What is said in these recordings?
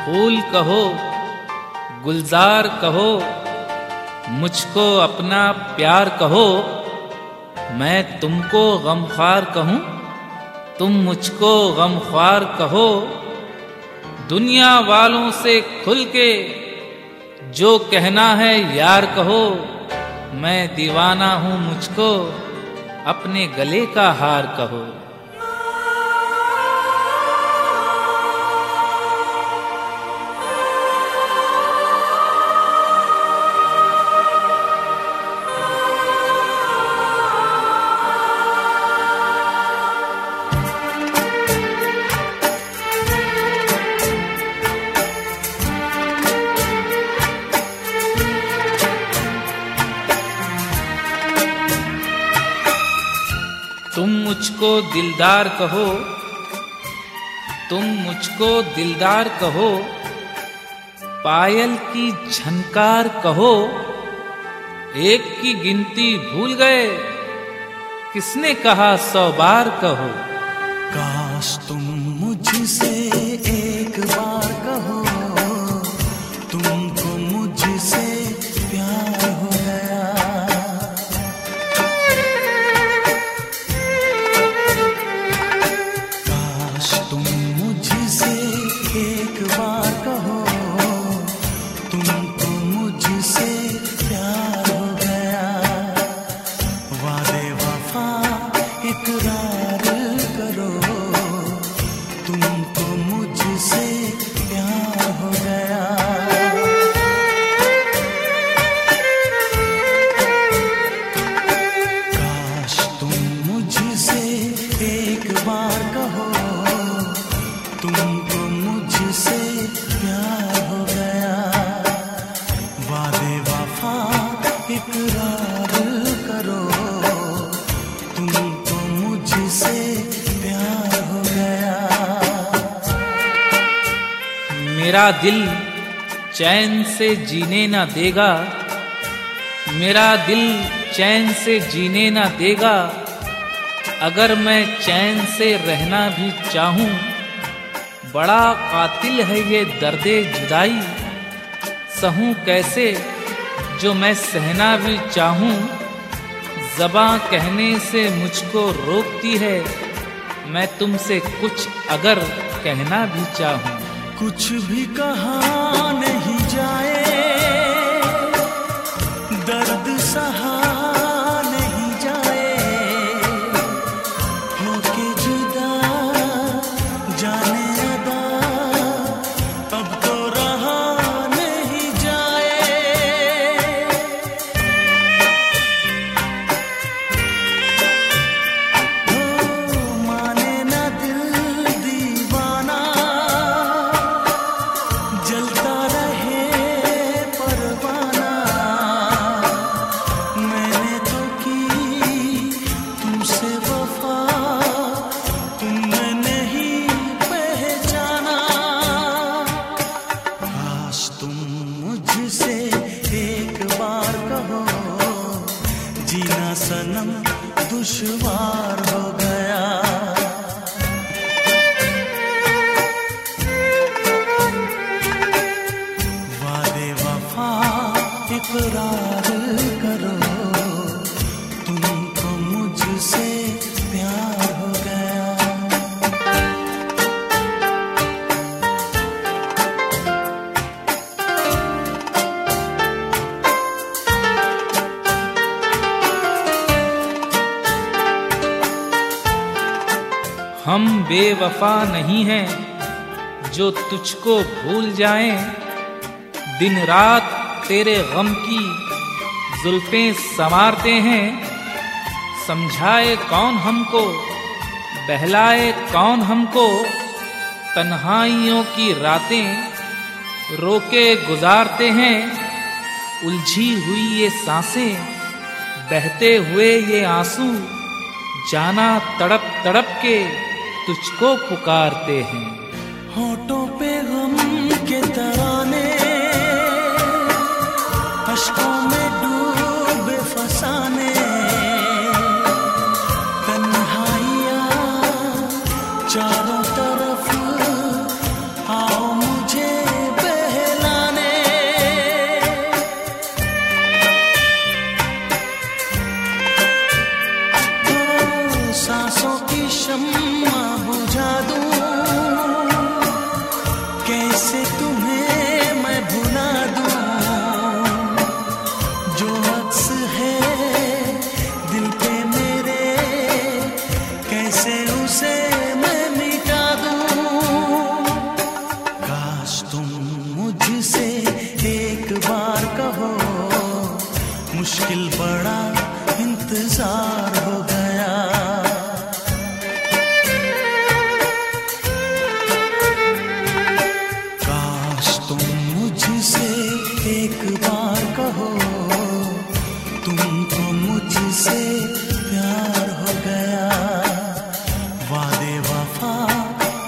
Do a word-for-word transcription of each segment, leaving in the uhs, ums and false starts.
फूल कहो, गुलजार कहो, मुझको अपना प्यार कहो, मैं तुमको गमख्वार कहूँ, तुम मुझको गमख्वार कहो। दुनिया वालों से खुल के जो कहना है यार कहो, मैं दीवाना हूँ, मुझको अपने गले का हार कहो। तुम मुझको दिलदार कहो, तुम मुझको दिलदार कहो, पायल की झनकार कहो, एक की गिनती भूल गए, किसने कहा सौ बार कहो। काश तुम मुझसे एक बार कहो, तुमको मुझसे प्यार हो गया। एक बार कहो, तुमको मुझसे प्यार हो गया। वादे वफा इकरार करो, तुमको मुझसे प्यार हो गया। काश तुम मुझसे एक बार कहो, तुमको मुझसे प्यार हो गया। वादे वफा इकरार करो, तुमको मुझसे प्यार हो गया। मेरा दिल चैन से जीने ना देगा, मेरा दिल चैन से जीने ना देगा, अगर मैं चैन से रहना भी चाहूं। बड़ा कातिल है ये दर्दे जुदाई, सहूं कैसे जो मैं सहना भी चाहूं। ज़बां कहने से मुझको रोकती है, मैं तुमसे कुछ अगर कहना भी चाहूं। कुछ भी कहा नहीं जाए, दर्द सहा नहीं जाए, होके जुदा जाने जीना सनम दुश्वार हो गया। वादे वफा इकरार करो, तुमको मुझसे प्यार हो गया। हम बेवफा नहीं हैं जो तुझको भूल जाएं, दिन रात तेरे गम की जुल्फें संवारते हैं। समझाए कौन हमको, बहलाए कौन हमको, तन्हाइयों की रातें रोके गुजारते हैं। उलझी हुई ये सांसें, बहते हुए ये आंसू, जाना तड़प तड़प के तुझको पुकारते हैं। होठों पे गम के तराने, अश्कों में डूबे फसाने, तन्हाइयाँ चारों तरफ, आओ मुझे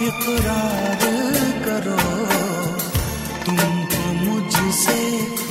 इकरार करो, तुमको मुझसे